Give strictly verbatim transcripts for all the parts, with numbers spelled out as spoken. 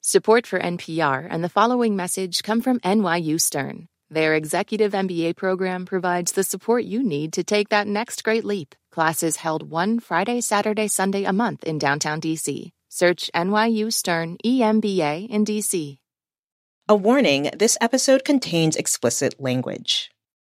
Support for N P R and the following message come from N Y U Stern. Their executive M B A program provides the support you need to take that next great leap. Classes held one Friday, Saturday, Sunday a month in downtown D C. Search N Y U Stern E M B A in D C. A warning, this episode contains explicit language.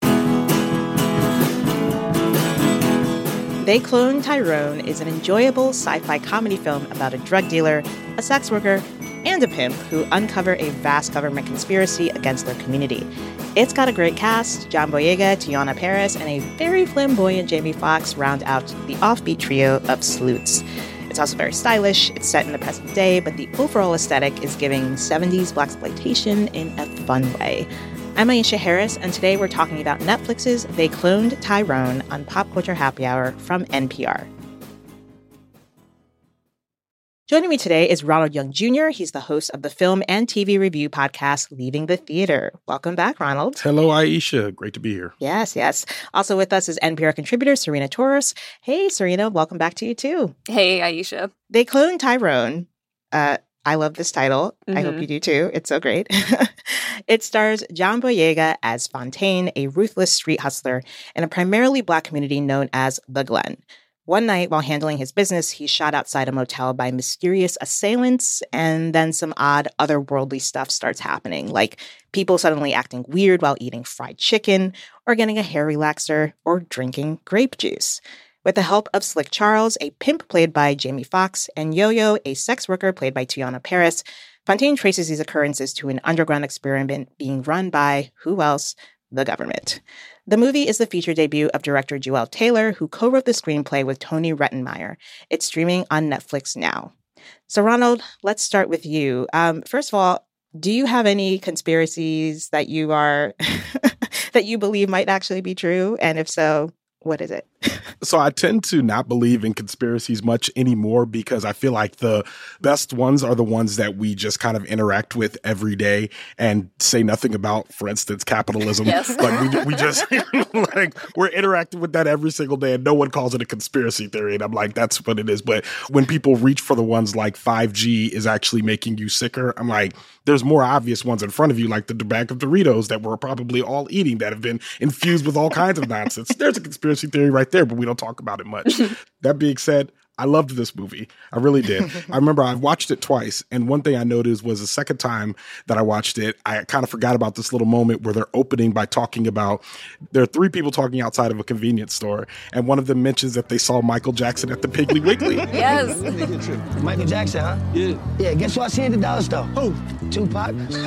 They Cloned Tyrone is an enjoyable sci-fi comedy film about a drug dealer, a sex worker, and a pimp who uncover a vast government conspiracy against their community. It's got a great cast. John Boyega, Teyonah Parris, and a very flamboyant Jamie Foxx round out the offbeat trio of sleuths. It's also very stylish. It's set in the present day, but the overall aesthetic is giving seventies blaxploitation in a fun way. I'm Aisha Harris, and today we're talking about Netflix's They Cloned Tyrone on Pop Culture Happy Hour from N P R. Joining me today is Ronald Young Junior He's the host of the film and T V review podcast, Leaving the Theater. Welcome back, Ronald. Hello, Aisha. Great to be here. Yes, yes. Also with us is N P R contributor Serena Torres. Hey, Serena, welcome back to you too. Hey, Aisha. They Cloned Tyrone. Uh, I love this title. Mm-hmm. I hope you do too. It's so great. It stars John Boyega as Fontaine, a ruthless street hustler in a primarily Black community known as The Glen. One night, while handling his business, he's shot outside a motel by mysterious assailants, and then some odd otherworldly stuff starts happening, like people suddenly acting weird while eating fried chicken, or getting a hair relaxer, or drinking grape juice. With the help of Slick Charles, a pimp played by Jamie Foxx, and Yo-Yo, a sex worker played by Teyonah Parris, Fontaine traces these occurrences to an underground experiment being run by, who else? The government. The movie is the feature debut of director Joel Taylor, who co-wrote the screenplay with Tony Rettenmeyer. It's streaming on Netflix now. So, Ronald, let's start with you. Um, first of all, do you have any conspiracies that you are that you believe might actually be true? And if so, what is it? So I tend to not believe in conspiracies much anymore because I feel like the best ones are the ones that we just kind of interact with every day and say nothing about. For instance, capitalism. Yes. Like we, we just like we're interacting with that every single day and no one calls it a conspiracy theory. And I'm like, that's what it is. But when people reach for the ones like five G is actually making you sicker, I'm like, there's more obvious ones in front of you, like the bag of Doritos that we're probably all eating that have been infused with all kinds of nonsense. There's a conspiracy theory right there, but we don't talk about it much. That being said, I loved this movie. I really did. I remember I watched it twice, and one thing I noticed was the second time that I watched it, I kind of forgot about this little moment where they're opening by talking about, there are three people talking outside of a convenience store, and one of them mentions that they saw Michael Jackson at the Piggly Wiggly. Yes. Michael Jackson, huh? Yeah. Yeah, guess who I seen at the dollar store? Who? Tupac.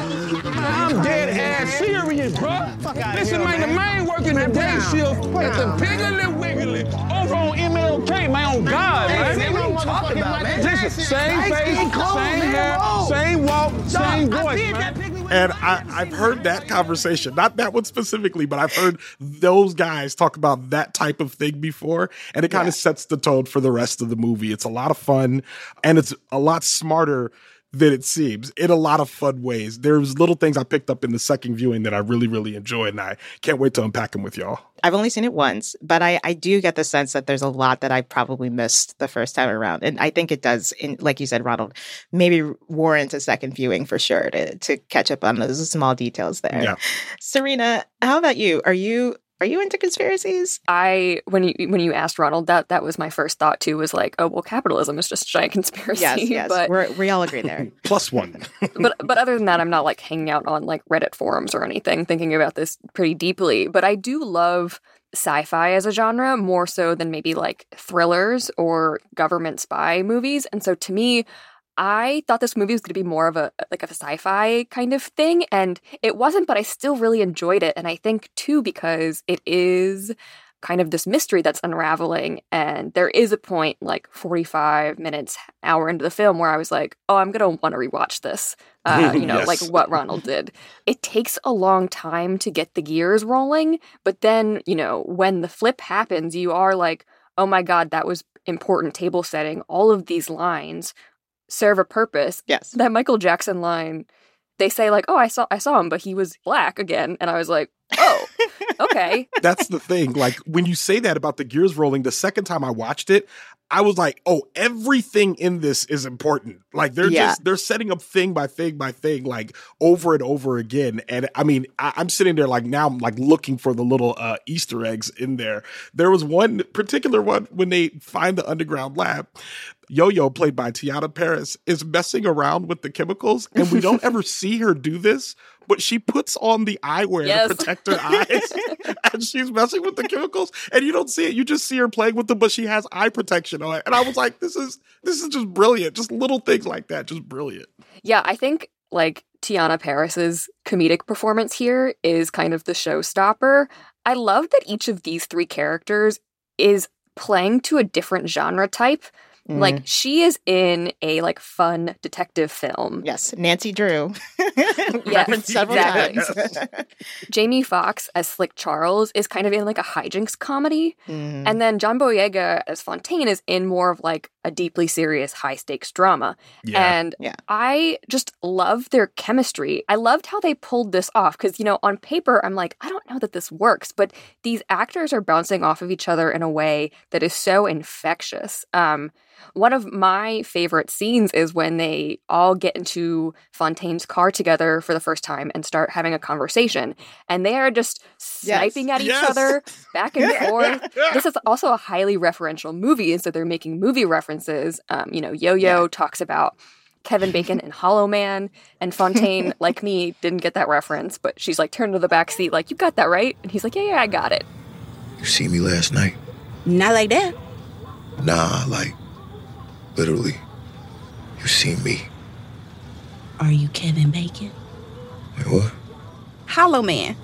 I'm dead ass serious, bro. Listen, man, the man working the day shift at the Piggly Wiggly over on M L K, man, on God, man. Hey, man, what you talking about, man? Listen, same face, same hair, same walk, same voice, man. And I, I've heard that conversation, not that one specifically, but I've heard those guys talk about that type of thing before. And it kind of yeah. sets the tone for the rest of the movie. It's a lot of fun and it's a lot smarter than it seems in a lot of fun ways. There's little things I picked up in the second viewing that I really, really enjoyed, and I can't wait to unpack them with y'all. I've only seen it once, but I, I do get the sense that there's a lot that I probably missed the first time around. And I think it does, in, like you said, Ronald, maybe warrant a second viewing for sure to, to catch up on those small details there. Yeah. Serena, how about you? Are you... Are you into conspiracies? I when you when you asked Ronald, that that was my first thought too. Was like, oh well, capitalism is just a giant conspiracy. Yes, yes, but, We're, we all agree there. Plus one. but but other than that, I'm not like hanging out on like Reddit forums or anything, thinking about this pretty deeply. But I do love sci-fi as a genre more so than maybe like thrillers or government spy movies. And so to me, I thought this movie was going to be more of a like a sci-fi kind of thing, and it wasn't, but I still really enjoyed it. And I think too because it is kind of this mystery that's unraveling, and there is a point like forty-five minutes, hour into the film where I was like, oh, I'm going to want to rewatch this, uh, you know, yes. like what Ronald did. It takes a long time to get the gears rolling, but then, you know, when the flip happens, you are like, oh my God, that was important table setting. All of these lines serve a purpose. Yes. That Michael Jackson line, they say like, oh, I saw I saw him, but he was black again. And I was like, oh, okay. That's the thing. Like when you say that about the gears rolling, the second time I watched it, I was like, oh, everything in this is important. Like they're Yeah. just, they're setting up thing by thing by thing, like over and over again. And I mean, I, I'm sitting there like now I'm like looking for the little uh, Easter eggs in there. There was one particular one when they find the underground lab. Yo-Yo, played by Tiana Paris, is messing around with the chemicals, and we don't ever see her do this, but she puts on the eyewear Yes. to protect her eyes, and she's messing with the chemicals, and you don't see it. You just see her playing with them, but she has eye protection on. And I was like, this is this is just brilliant. Just little things like that, just brilliant. Yeah, I think like Tiana Paris's comedic performance here is kind of the showstopper. I love that each of these three characters is playing to a different genre type. Mm. Like she is in a like fun detective film. Yes, Nancy Drew. Yes, Referenced several exactly. times. Jamie Foxx as Slick Charles is kind of in like a hijinks comedy. Mhm. And then John Boyega as Fontaine is in more of like a deeply serious high stakes drama. Yeah. And Yeah. I just love their chemistry. I loved how they pulled this off because, you know, on paper, I'm like, I don't know that this works, but these actors are bouncing off of each other in a way that is so infectious. Um, one of my favorite scenes is when they all get into Fontaine's car together for the first time and start having a conversation. And they are just sniping at each Yes. other back and forth. This is also a highly referential movie, and so they're making movie references. Um, you know, Yo-Yo Yeah. talks about Kevin Bacon and Hollow Man, and Fontaine, like me, didn't get that reference, but she's like turned to the back seat, like, you got that right? And he's like, yeah, yeah, I got it. You see me last night? Not like that. Nah, like, literally. You see me. Are you Kevin Bacon? Wait, what? Hollow Man.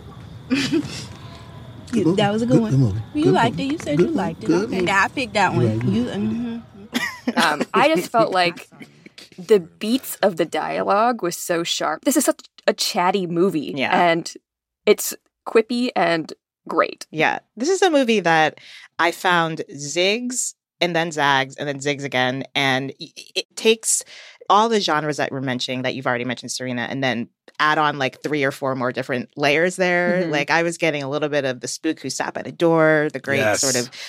You- that was a good, Good one. movie. You Good liked movie. it. You said Good you liked it. movie. Good Okay, movie. I picked that one. Right. You. mhm. Um, I just felt like the beats of the dialogue was so sharp. This is such a chatty movie, Yeah. and it's quippy and great. Yeah. This is a movie that I found zigs and then zags and then zigs again. And it, it takes all the genres that we're mentioning that you've already mentioned, Serena, and then add on like three or four more different layers there. Mhm. Like I was getting a little bit of The Spook Who Sat by the Door, the great Yes. sort of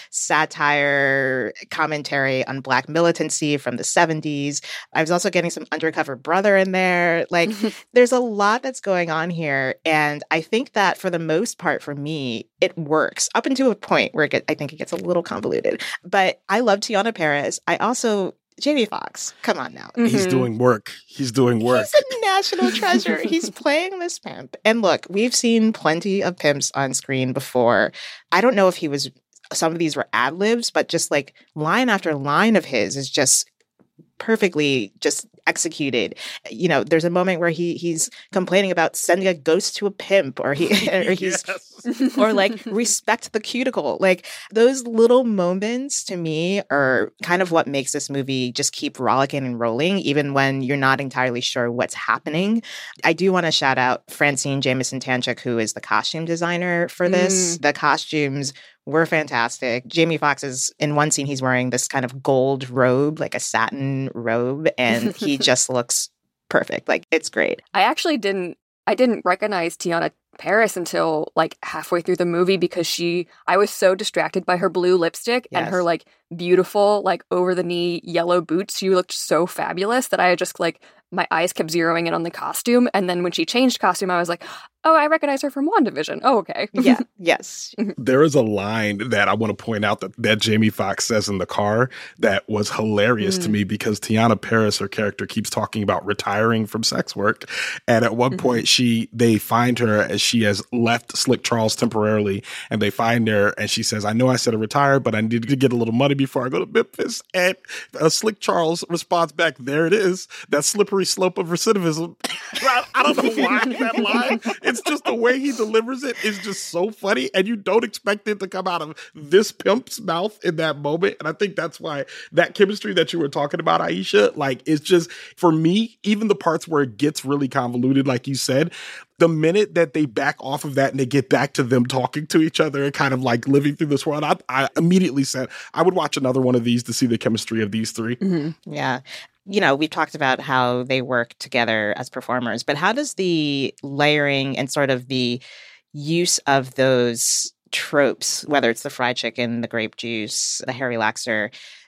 satire commentary on Black militancy from the seventies. I was also getting some Undercover Brother in there. Like there's a lot that's going on here. And I think that for the most part, for me, it works up until a point where it get, I think it gets a little convoluted. But I love Tiana Paris. I also, Jamie Foxx, come on now. He's Mhm. doing work. He's doing work. He's a national treasure. He's playing this pimp. And look, we've seen plenty of pimps on screen before. I don't know if he was, some of these were ad libs, but just like line after line of his is just perfectly just executed. You know, there's a moment where he he's complaining about sending a ghost to a pimp, or he or he's Yes. or like respect the cuticle. Like those little moments to me are kind of what makes this movie just keep rollicking and rolling, even when you're not entirely sure what's happening. I do want to shout out Francine Jameson Tanchuk, who is the costume designer for this. The costumes were fantastic. Jamie Foxx is in one scene, he's wearing this kind of gold robe, like a satin robe, and he just looks perfect. Like it's great. I actually didn't I didn't recognize Tiana Paris until like halfway through the movie because she I was so distracted by her blue lipstick and Yes. her like beautiful like over the knee yellow boots. She looked so fabulous that I just like my eyes kept zeroing in on the costume, and then when she changed costume I was like, oh, I recognize her from WandaVision. Oh, okay. Yeah. Yes. There is a line that I want to point out that, that Jamie Foxx says in the car that was hilarious Mm. to me because Tiana Paris, her character, keeps talking about retiring from sex work. And at one Mhm. point, she they find her as she has left Slick Charles temporarily, and they find her and she says, I know I said I retired, but I need to get a little money before I go to Memphis. And uh, Slick Charles responds back, there it is, that slippery slope of recidivism. I, I don't know why that line. It's just the way he delivers it is just so funny, and you don't expect it to come out of this pimp's mouth in that moment. And I think that's why that chemistry that you were talking about, Aisha, like it's just, for me, even the parts where it gets really convoluted, like you said, the minute that they back off of that and they get back to them talking to each other and kind of like living through this world, I, I immediately said I would watch another one of these to see the chemistry of these three. Mm-hmm. Yeah. You know, we've talked about how they work together as performers, but how does the layering and sort of the use of those tropes, whether it's the fried chicken, the grape juice, the Harry Laxer,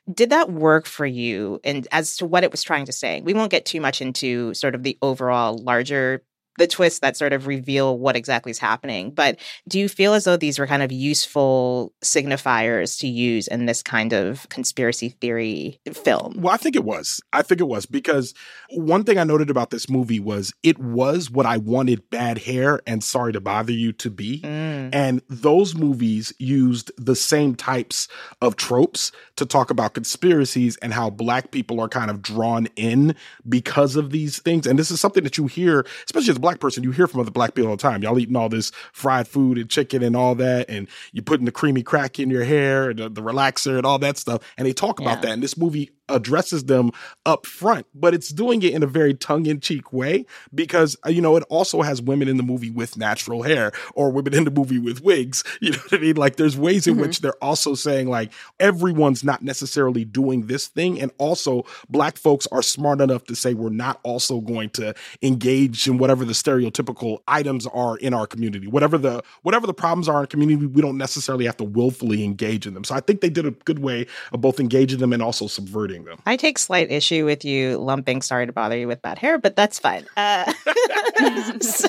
Did that work for you? And as to what it was trying to say, we won't get too much into sort of the overall larger the twists that sort of reveal what exactly is happening. But do you feel as though these were kind of useful signifiers to use in this kind of conspiracy theory film? Well, I think it was. I think it was because one thing I noted about this movie was it was what I wanted Bad Hair and Sorry to Bother You to be. Mm. And those movies used the same types of tropes to talk about conspiracies and how Black people are kind of drawn in because of these things. And this is something that you hear, especially as a Black person, you hear from other Black people all the time. Y'all eating all this fried food and chicken and all that, and you're putting the creamy crack in your hair and the, the relaxer and all that stuff. And they talk about yeah. that. And this movie addresses them up front, but it's doing it in a very tongue-in-cheek way because, you know, it also has women in the movie with natural hair or women in the movie with wigs. You know what I mean? Like there's ways in mm-hmm. which they're also saying like everyone's not necessarily doing this thing. And also Black folks are smart enough to say we're not also going to engage in whatever the stereotypical items are in our community. Whatever the whatever the problems are in our community, we don't necessarily have to willfully engage in them. So I think they did a good way of both engaging them and also subverting them. I take slight issue with you lumping Sorry to Bother You with Bad Hair, but that's fine. Uh, so,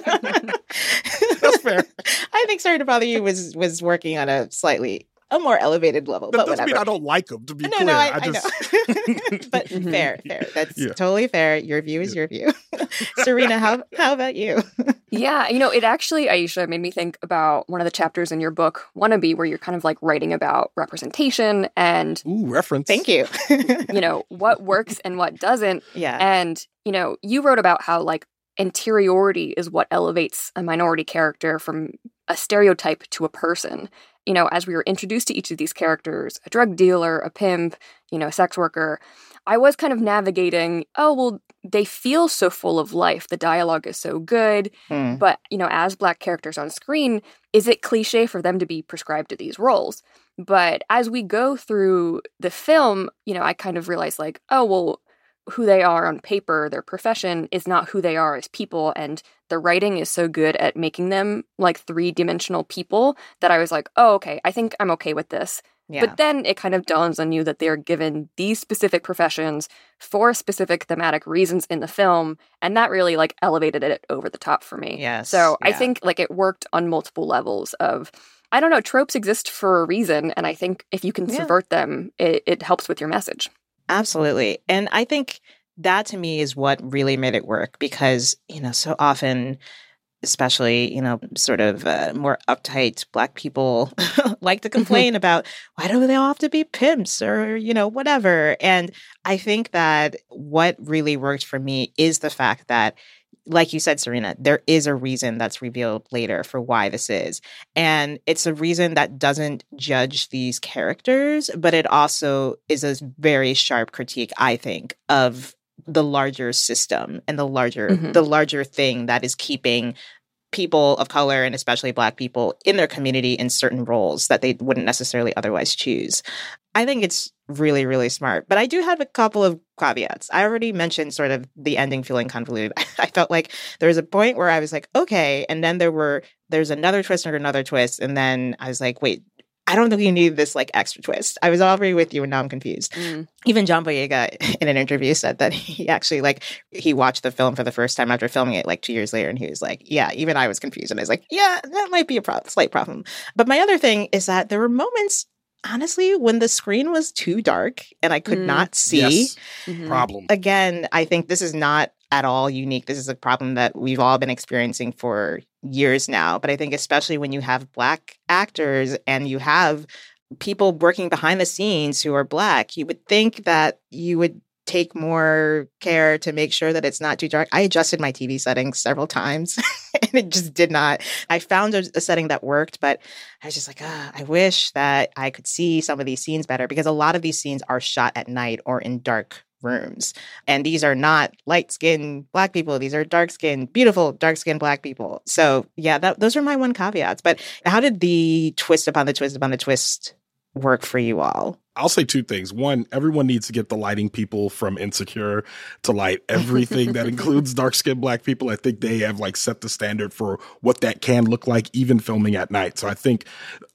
that's fair. I think Sorry to Bother You was was working on a slightly a more elevated level. That but doesn't whatever. mean I don't like them, to be no, clear. No, I, I just... I know. But fair, fair. That's yeah. totally fair. Your view is yeah. your view. Serena, how how about you? Yeah, you know, it actually, Aisha, made me think about one of the chapters in your book, Wannabe, where you're kind of like writing about representation and... Ooh, reference. Thank you. you know, what works and what doesn't. Yeah. And, you know, you wrote about how like interiority is what elevates a minority character from a stereotype to a person. You know, as we were introduced to each of these characters, a drug dealer, a pimp, you know, a sex worker, I was kind of navigating, oh, well, they feel so full of life. The dialogue is so good. Mm. But, you know, as Black characters on screen, is it cliche for them to be prescribed to these roles? But as we go through the film, you know, I kind of realized like, oh, well, who they are on paper, their profession, is not who they are as people. And the writing is so good at making them like three-dimensional people that I was like, oh, okay, I think I'm okay with this. Yeah. But then it kind of dawns on you that they're given these specific professions for specific thematic reasons in the film. And that really like elevated it over the top for me. Yes. So yeah. I think like it worked on multiple levels of, I don't know, tropes exist for a reason. And I think if you can yeah. subvert them, it, it helps with your message. Absolutely. And I think that to me is what really made it work because, you know, so often, especially, you know, sort of uh, more uptight Black people like to complain about why do they all have to be pimps or, you know, whatever. And I think that what really worked for me is the fact that, like you said, Serena, there is a reason that's revealed later for why this is. And it's a reason that doesn't judge these characters, but it also is a very sharp critique, I think, of the larger system and the larger mm-hmm. the larger thing that is keeping people of color and especially Black people in their community in certain roles that they wouldn't necessarily otherwise choose. I think it's really, really smart. But I do have a couple of caveats. I already mentioned sort of the ending feeling convoluted. I felt like there was a point where I was like, okay. And then there were, there's another twist or another twist. And then I was like, wait, I don't think you need this like extra twist. I was already with you and now I'm confused. Mm. Even John Boyega in an interview said that he actually like, he watched the film for the first time after filming it like two years later. And he was like, yeah, even I was confused. And I was like, yeah, that might be a pro- slight problem. But my other thing is that there were moments, honestly, when the screen was too dark and I could mm. not see. Yes. Mm-hmm. Problem. Again, I think this is not at all unique. This is a problem that we've all been experiencing for years now. But I think especially when you have Black actors and you have people working behind the scenes who are Black, you would think that you would take more care to make sure that it's not too dark. I adjusted my T V settings several times and it just did not. I found a, a setting that worked, but I was just like, ah, I wish that I could see some of these scenes better because a lot of these scenes are shot at night or in dark rooms. And these are not light-skinned Black people. These are dark-skinned, beautiful dark-skinned Black people. So yeah, that, those are my one caveats. But how did the twist upon the twist upon the twist work for you all? I'll say two things. One, everyone needs to get the lighting people from Insecure to light everything that includes dark-skinned Black people. I think they have like set the standard for what that can look like, even filming at night. So I think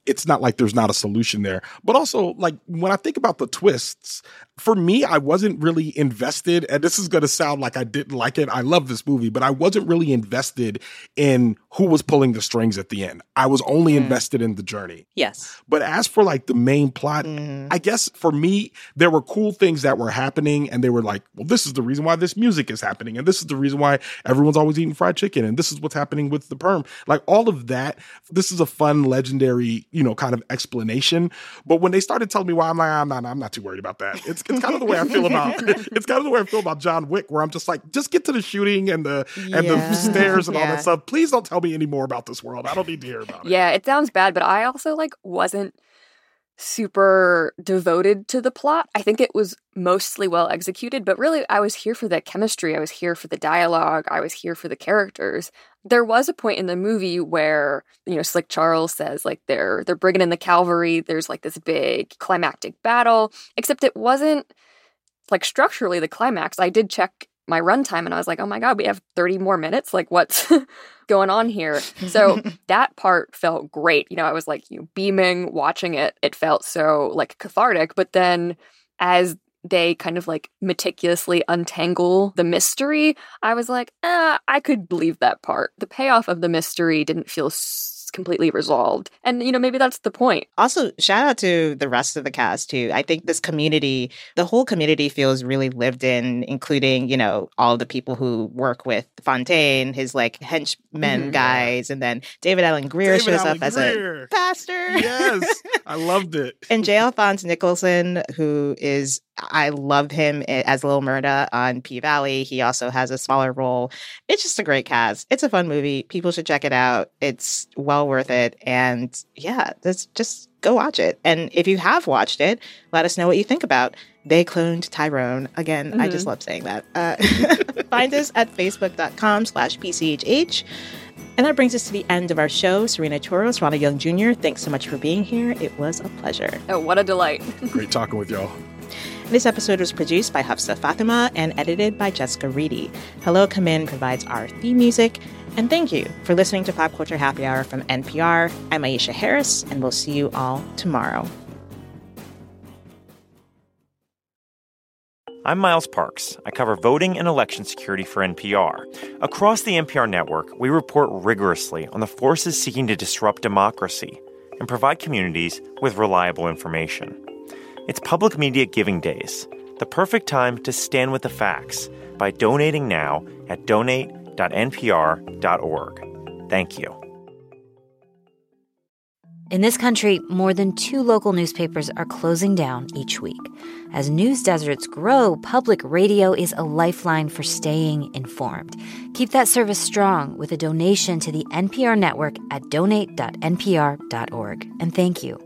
it's not like there's not a solution there. But also, like, when I think about the twists, for me, I wasn't really invested, and this is going to sound like I didn't like it. I love this movie, but I wasn't really invested in who was pulling the strings at the end. I was only mm. invested in the journey. Yes. But as for like the main plot, mm. I guess for me, there were cool things that were happening, and they were like, well, this is the reason why this music is happening, and this is the reason why everyone's always eating fried chicken, and this is what's happening with the perm. Like, all of that, this is a fun, legendary, you know, kind of explanation. But when they started telling me why, I'm like, I'm not, I'm not too worried about that. It's it's kind of the way I feel about it's kind of the way I feel about John Wick, where I'm just like, just get to the shooting and the yeah. and the stairs and yeah. all that stuff. Please don't tell me any more about this world. I don't need to hear about it. Yeah, it sounds bad, but I also like wasn't super devoted to the plot. I think it was mostly well executed, but really I was here for the chemistry. I was here for the dialogue. I was here for the characters. There was a point in the movie where, you know, Slick Charles says like they're they're bringing in the cavalry. There's like this big climactic battle, except it wasn't like structurally the climax. I did check my runtime and I was like, oh my God, we have thirty more minutes. Like, what's going on here? So that part felt great. You know, I was like, you know, beaming, watching it. It felt so like cathartic. But then as they kind of like meticulously untangle the mystery, I was like, eh, I could believe that part. The payoff of the mystery didn't feel s- completely resolved. And, you know, maybe that's the point. Also, shout out to the rest of the cast, too. I think this community, the whole community feels really lived in, including, you know, all the people who work with Fontaine, his, like, henchmen mm-hmm. guys, and then David Allen Greer David shows Allen up Greer. as a pastor. Yes, I loved it. And J. Alphonse Nicholson, who is, I love him as Lil Murda on P-Valley. He also has a smaller role. It's just a great cast. It's a fun movie. People should check it out. It's well worth it. And yeah, let's just go watch it. And if you have watched it, let us know what you think about They Cloned Tyrone. Again, mm-hmm. I just love saying that. Uh, find us at facebook.com slash PCHH. And that brings us to the end of our show. Serena Toros, Ronald Young Junior, thanks so much for being here. It was a pleasure. Oh, what a delight. Great talking with y'all. This episode was produced by Hafsa Fatima and edited by Jessica Reedy. Hello Come In provides our theme music. And thank you for listening to Pop Culture Happy Hour from N P R. I'm Aisha Harris, and we'll see you all tomorrow. I'm Miles Parks. I cover voting and election security for N P R. Across the N P R network, we report rigorously on the forces seeking to disrupt democracy and provide communities with reliable information. It's Public Media Giving Days, the perfect time to stand with the facts by donating now at donate dot n p r dot org. Thank you. In this country, more than two local newspapers are closing down each week. As news deserts grow, public radio is a lifeline for staying informed. Keep that service strong with a donation to the N P R network at donate dot n p r dot org. And thank you.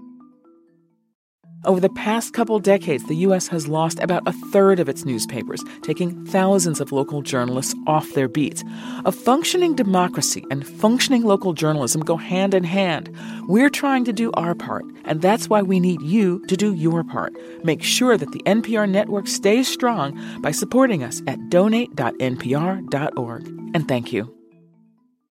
Over the past couple decades, the U S has lost about a third of its newspapers, taking thousands of local journalists off their beats. A functioning democracy and functioning local journalism go hand in hand. We're trying to do our part, and that's why we need you to do your part. Make sure that the N P R network stays strong by supporting us at donate dot n p r dot org. And thank you.